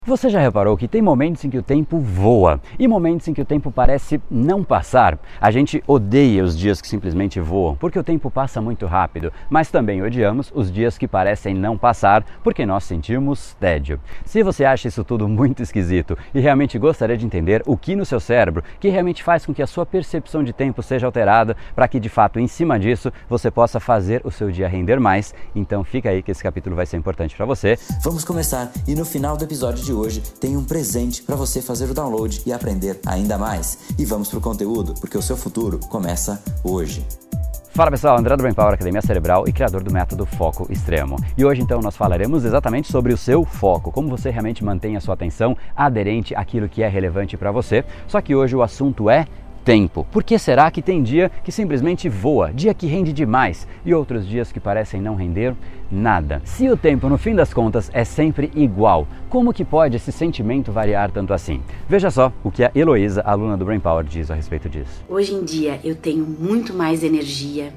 Você já reparou que tem momentos em que o tempo voa e momentos em que o tempo parece não passar? A gente odeia os dias que simplesmente voam porque o tempo passa muito rápido, mas também odiamos os dias que parecem não passar porque nós sentimos tédio. Se você acha isso tudo muito esquisito e realmente gostaria de entender o que no seu cérebro que realmente faz com que a sua percepção de tempo seja alterada para que de fato em cima disso você possa fazer o seu dia render mais, então fica aí que esse capítulo vai ser importante para você. Vamos começar e no final do episódio de hoje tem um presente para você fazer o download e aprender ainda mais. E vamos pro conteúdo, porque o seu futuro começa hoje. Fala pessoal, André do Brain Power, Academia Cerebral e criador do método Foco Extremo. E hoje então nós falaremos exatamente sobre o seu foco, como você realmente mantém a sua atenção aderente àquilo que é relevante para você. Só que hoje o assunto é tempo. Por que será que tem dia que simplesmente voa, dia que rende demais e outros dias que parecem não render nada? Se o tempo no fim das contas é sempre igual, como que pode esse sentimento variar tanto assim? Veja só o que a Heloísa, aluna do Brain Power, diz a respeito disso. Hoje em dia eu tenho muito mais energia,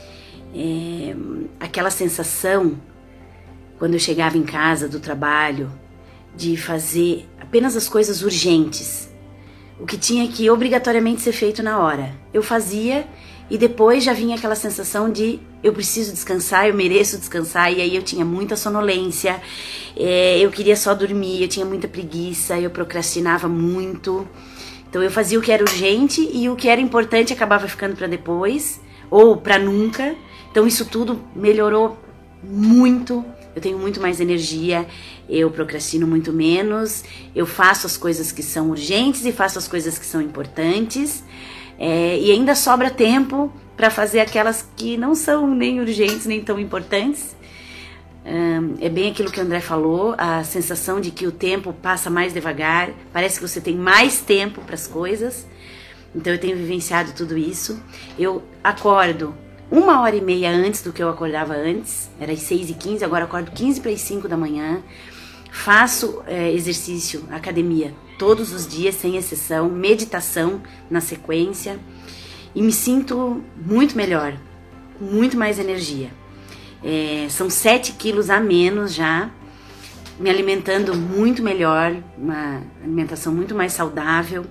aquela sensação quando eu chegava em casa do trabalho de fazer apenas as coisas urgentes. O que tinha que obrigatoriamente ser feito na hora. Eu fazia e depois já vinha aquela sensação de eu preciso descansar, eu mereço descansar, e aí eu tinha muita sonolência, eu queria só dormir, eu tinha muita preguiça, eu procrastinava muito. Então eu fazia o que era urgente e o que era importante acabava ficando para depois ou para nunca. Então isso tudo melhorou muito. Eu tenho muito mais energia, eu procrastino muito menos, eu faço as coisas que são urgentes e faço as coisas que são importantes, e ainda sobra tempo para fazer aquelas que não são nem urgentes nem tão importantes. É bem aquilo que o André falou, a sensação de que o tempo passa mais devagar, parece que você tem mais tempo para as coisas. Então eu tenho vivenciado tudo isso. Eu acordo 1h30 antes do que eu acordava antes, era às 6h15, agora eu acordo 15 para as 5 da manhã, faço exercício, academia, todos os dias, sem exceção, meditação na sequência, e me sinto muito melhor, com muito mais energia. São 7 quilos a menos já, me alimentando muito melhor, uma alimentação muito mais saudável,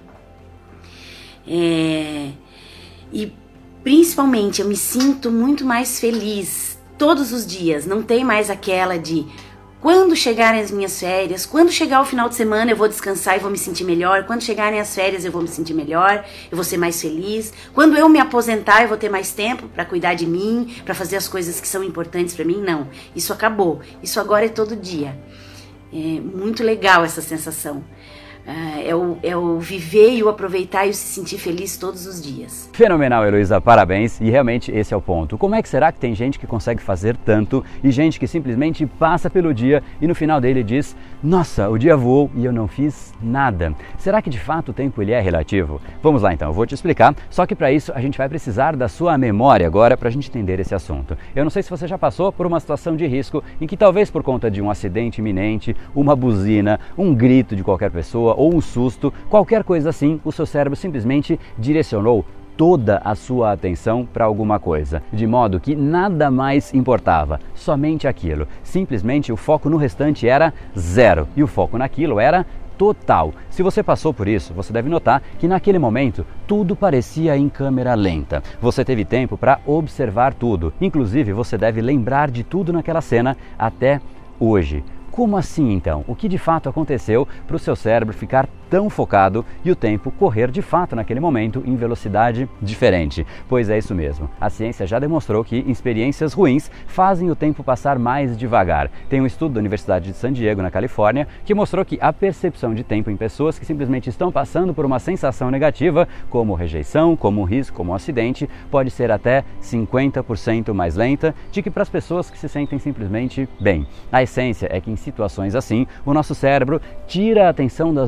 e principalmente, eu me sinto muito mais feliz todos os dias. Não tem mais aquela de quando chegarem as minhas férias, quando chegar o final de semana eu vou descansar e vou me sentir melhor, quando chegarem as férias eu vou me sentir melhor, eu vou ser mais feliz, quando eu me aposentar eu vou ter mais tempo para cuidar de mim, para fazer as coisas que são importantes para mim. Não, isso acabou. Isso agora é todo dia. É muito legal essa sensação. É o viver e o aproveitar e o se sentir feliz todos os dias. Fenomenal, Heloísa, parabéns. E realmente esse é o ponto. Como é que será que tem gente que consegue fazer tanto e gente que simplesmente passa pelo dia e no final dele diz: nossa, o dia voou e eu não fiz nada? Será que de fato o tempo ele é relativo? Vamos lá então, eu vou te explicar. Só que para isso a gente vai precisar da sua memória agora para a gente entender esse assunto. Eu não sei se você já passou por uma situação de risco em que talvez por conta de um acidente iminente, uma buzina, um grito de qualquer pessoa ou um susto, qualquer coisa assim, o seu cérebro simplesmente direcionou toda a sua atenção para alguma coisa, de modo que nada mais importava, somente aquilo. Simplesmente o foco no restante era zero e o foco naquilo era total. Se você passou por isso, você deve notar que naquele momento tudo parecia em câmera lenta. Você teve tempo para observar tudo, inclusive você deve lembrar de tudo naquela cena até hoje. Como assim então? O que de fato aconteceu para o seu cérebro ficar tão focado e o tempo correr de fato naquele momento em velocidade diferente? Pois é isso mesmo. A ciência já demonstrou que experiências ruins fazem o tempo passar mais devagar. Tem um estudo da Universidade de San Diego, na Califórnia, que mostrou que a percepção de tempo em pessoas que simplesmente estão passando por uma sensação negativa, como rejeição, como um risco, como um acidente, pode ser até 50% mais lenta do que para as pessoas que se sentem simplesmente bem. A essência é que em situações assim, o nosso cérebro tira a atenção das outras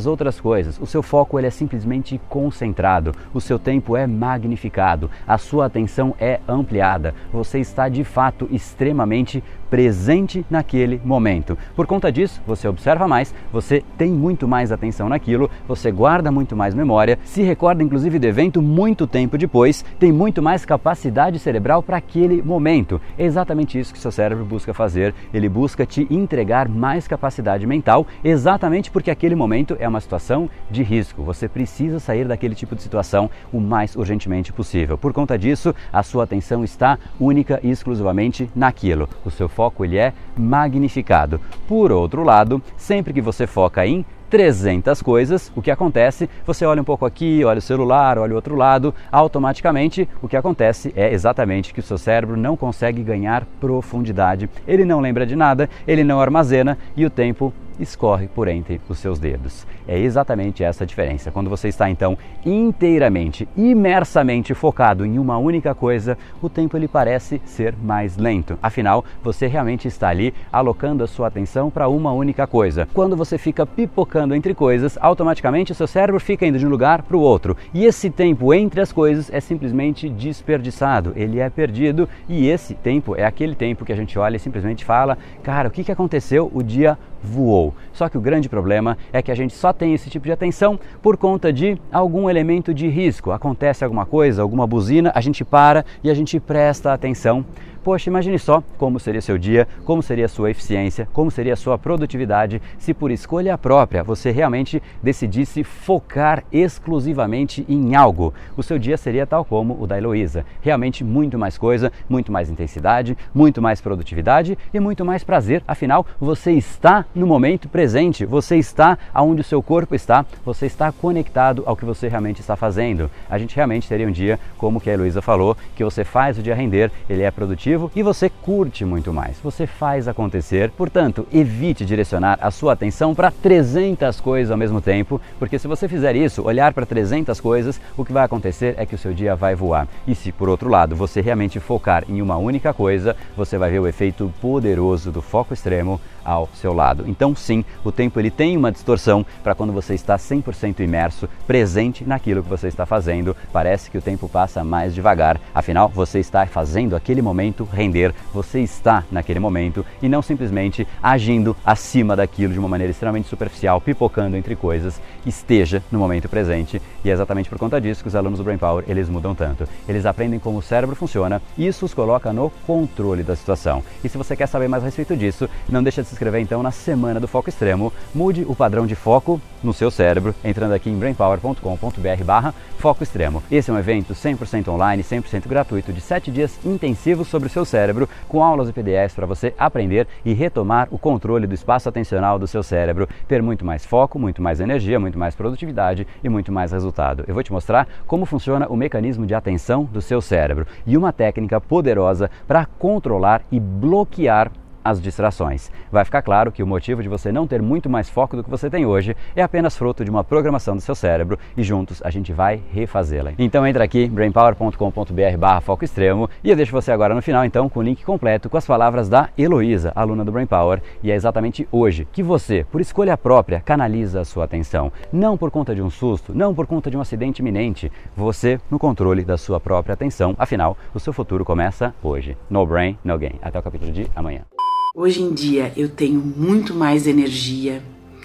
coisas, o seu foco ele é simplesmente concentrado, o seu tempo é magnificado, a sua atenção é ampliada, você está de fato extremamente presente naquele momento. Por conta disso, você observa mais, você tem muito mais atenção naquilo, você guarda muito mais memória, se recorda inclusive do evento muito tempo depois, tem muito mais capacidade cerebral para aquele momento. É exatamente isso que seu cérebro busca fazer, ele busca te entregar mais capacidade mental, exatamente porque aquele momento é uma situação de risco. Você precisa sair daquele tipo de situação o mais urgentemente possível. Por conta disso, a sua atenção está única e exclusivamente naquilo. O seu foco ele é magnificado. Por outro lado, sempre que você foca em 300 coisas, o que acontece? Você olha um pouco aqui, olha o celular, olha o outro lado, automaticamente o que acontece é exatamente que o seu cérebro não consegue ganhar profundidade, ele não lembra de nada, ele não armazena e o tempo escorre por entre os seus dedos. É exatamente essa a diferença. Quando você está então inteiramente, imersamente focado em uma única coisa, o tempo ele parece ser mais lento. Afinal, você realmente está ali alocando a sua atenção para uma única coisa. Quando você fica pipocando entre coisas, automaticamente o seu cérebro fica indo de um lugar para o outro. E esse tempo entre as coisas é simplesmente desperdiçado, ele é perdido e esse tempo é aquele tempo que a gente olha e simplesmente fala, cara, o que aconteceu? O dia voou. Só que o grande problema é que a gente só tem esse tipo de atenção por conta de algum elemento de risco. Acontece alguma coisa, alguma buzina, a gente para e a gente presta atenção. Poxa, imagine só como seria seu dia, como seria a sua eficiência, como seria a sua produtividade se por escolha própria você realmente decidisse focar exclusivamente em algo. O seu dia seria tal como o da Heloísa. Realmente muito mais coisa, muito mais intensidade, muito mais produtividade e muito mais prazer. Afinal, você está no momento presente, você está onde o seu corpo está, você está conectado ao que você realmente está fazendo. A gente realmente teria um dia, como que a Heloísa falou, que você faz o dia render, ele é produtivo, e você curte muito mais, você faz acontecer. Portanto, evite direcionar a sua atenção para 300 coisas ao mesmo tempo, porque se você fizer isso, olhar para 300 coisas, o que vai acontecer é que o seu dia vai voar. E se por outro lado você realmente focar em uma única coisa, você vai ver o efeito poderoso do foco extremo ao seu lado. Então sim, o tempo ele tem uma distorção para quando você está 100% imerso, presente naquilo que você está fazendo. Parece que o tempo passa mais devagar, afinal você está fazendo aquele momento render, você está naquele momento e não simplesmente agindo acima daquilo de uma maneira extremamente superficial, pipocando entre coisas. Esteja no momento presente e é exatamente por conta disso que os alunos do Brain Power eles mudam tanto. Eles aprendem como o cérebro funciona e isso os coloca no controle da situação. E se você quer saber mais a respeito disso, não deixa de se inscrever então na Semana do Foco Extremo. Mude o padrão de foco no seu cérebro entrando aqui em brainpower.com.br/foco extremo. Esse é um evento 100% online, 100% gratuito de 7 dias intensivos sobre o seu cérebro, com aulas e PDFs para você aprender e retomar o controle do espaço atencional do seu cérebro, ter muito mais foco, muito mais energia, muito mais produtividade e muito mais resultado. Eu vou te mostrar como funciona o mecanismo de atenção do seu cérebro e uma técnica poderosa para controlar e bloquear as distrações. Vai ficar claro que o motivo de você não ter muito mais foco do que você tem hoje é apenas fruto de uma programação do seu cérebro e juntos a gente vai refazê-la. Então entra aqui, brainpower.com.br/foco extremo e eu deixo você agora no final então com o link completo com as palavras da Heloísa, aluna do Brain Power, e é exatamente hoje que você, por escolha própria, canaliza a sua atenção. Não por conta de um susto, não por conta de um acidente iminente, você no controle da sua própria atenção. Afinal, o seu futuro começa hoje. No brain, no gain. Até o capítulo de amanhã. Hoje em dia eu tenho muito mais energia,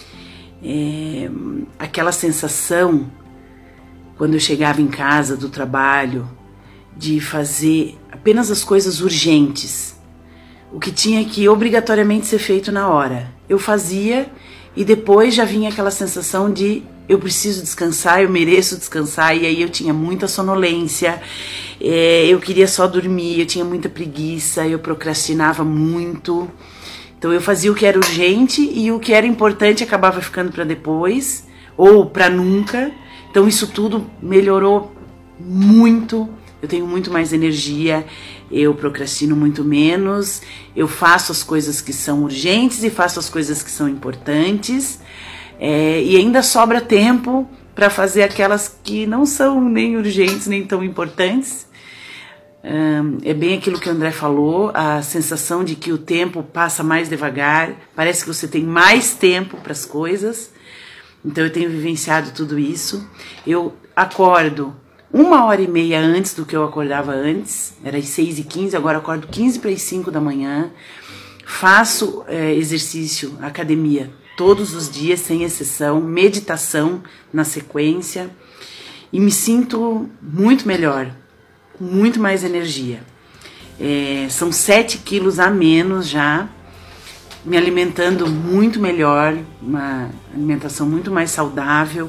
aquela sensação quando eu chegava em casa do trabalho de fazer apenas as coisas urgentes, o que tinha que obrigatoriamente ser feito na hora. Eu fazia e depois já vinha aquela sensação de eu preciso descansar, eu mereço descansar, e aí eu tinha muita sonolência, eu queria só dormir, eu tinha muita preguiça, eu procrastinava muito. Então eu fazia o que era urgente e o que era importante acabava ficando para depois ou para nunca. Então isso tudo melhorou muito, eu tenho muito mais energia, eu procrastino muito menos, eu faço as coisas que são urgentes e faço as coisas que são importantes. E ainda sobra tempo para fazer aquelas que não são nem urgentes nem tão importantes. É bem aquilo que o André falou, a sensação de que o tempo passa mais devagar, parece que você tem mais tempo para as coisas. Então eu tenho vivenciado tudo isso. Eu acordo 1h30 antes do que eu acordava antes, era às 6h15, agora acordo 15 para as 5 da manhã. Faço exercício, academia, todos os dias, sem exceção, meditação na sequência, e me sinto muito melhor, com muito mais energia. São 7 quilos a menos já, me alimentando muito melhor, uma alimentação muito mais saudável.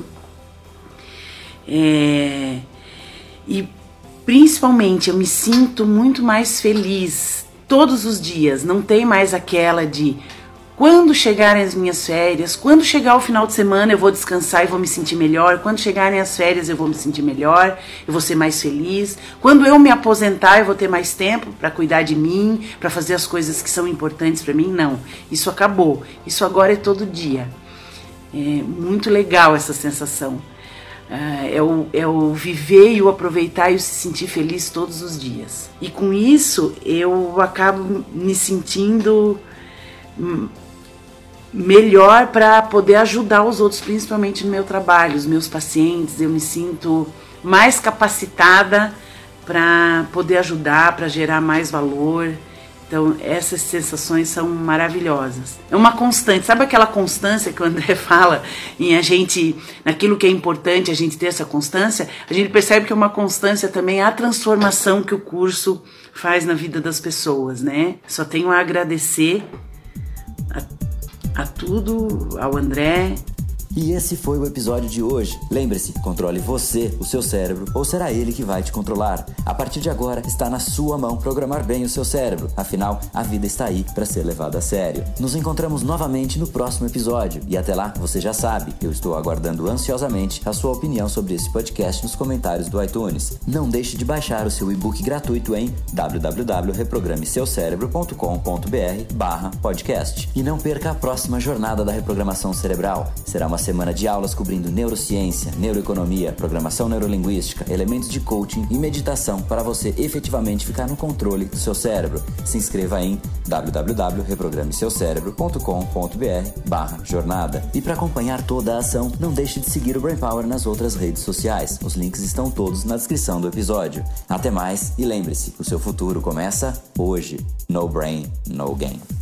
E principalmente eu me sinto muito mais feliz todos os dias. Não tem mais aquela de quando chegarem as minhas férias, quando chegar o final de semana eu vou descansar e vou me sentir melhor, quando chegarem as férias eu vou me sentir melhor, eu vou ser mais feliz, quando eu me aposentar eu vou ter mais tempo para cuidar de mim, para fazer as coisas que são importantes para mim. Não, isso acabou, isso agora é todo dia. É muito legal essa sensação. É o viver e o aproveitar e o se sentir feliz todos os dias. E com isso eu acabo me sentindo melhor para poder ajudar os outros, principalmente no meu trabalho, os meus pacientes. Eu me sinto mais capacitada para poder ajudar, para gerar mais valor. Então essas sensações são maravilhosas. É uma constante, sabe aquela constância que o André fala em a gente, naquilo que é importante, a gente ter essa constância? A gente percebe que é uma constância também a transformação que o curso faz na vida das pessoas, né? Só tenho a agradecer a tudo, ao André. E esse foi o episódio de hoje. Lembre-se, controle você, o seu cérebro, ou será ele que vai te controlar? A partir de agora, está na sua mão programar bem o seu cérebro. Afinal, a vida está aí para ser levada a sério. Nos encontramos novamente no próximo episódio. E até lá, você já sabe, eu estou aguardando ansiosamente a sua opinião sobre esse podcast nos comentários do iTunes. Não deixe de baixar o seu e-book gratuito em www.reprogrameseucerebro.com.br/podcast. E não perca a próxima jornada da reprogramação cerebral. Será uma semana de aulas cobrindo neurociência, neuroeconomia, programação neurolinguística, elementos de coaching e meditação para você efetivamente ficar no controle do seu cérebro. Se inscreva em www.reprogrameseucerebro.com.br/jornada. E para acompanhar toda a ação, não deixe de seguir o Brain Power nas outras redes sociais. Os links estão todos na descrição do episódio. Até mais e lembre-se, o seu futuro começa hoje. No brain, no game.